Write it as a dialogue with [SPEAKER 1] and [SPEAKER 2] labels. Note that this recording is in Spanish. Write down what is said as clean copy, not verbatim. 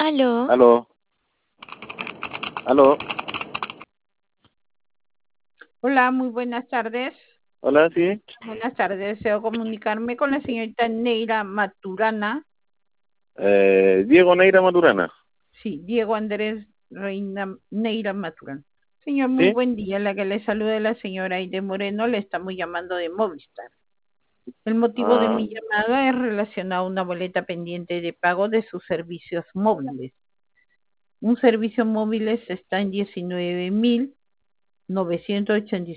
[SPEAKER 1] Aló,
[SPEAKER 2] Aló, aló,
[SPEAKER 1] hola, muy buenas tardes.
[SPEAKER 2] hola, sí.
[SPEAKER 1] Buenas tardes, deseo comunicarme con la señorita Neira Maturana.
[SPEAKER 2] Diego Neira Maturana,
[SPEAKER 1] Sí, Diego Andrés Reina Neira Maturana. Señor, muy
[SPEAKER 2] ¿sí?
[SPEAKER 1] buen día. La que le saluda la señora Aide Moreno, le estamos llamando de Movistar. El motivo de
[SPEAKER 2] Ah,
[SPEAKER 1] mi llamada es relacionado a una boleta pendiente de pago de sus servicios móviles. Un servicio móvil está en 19.985.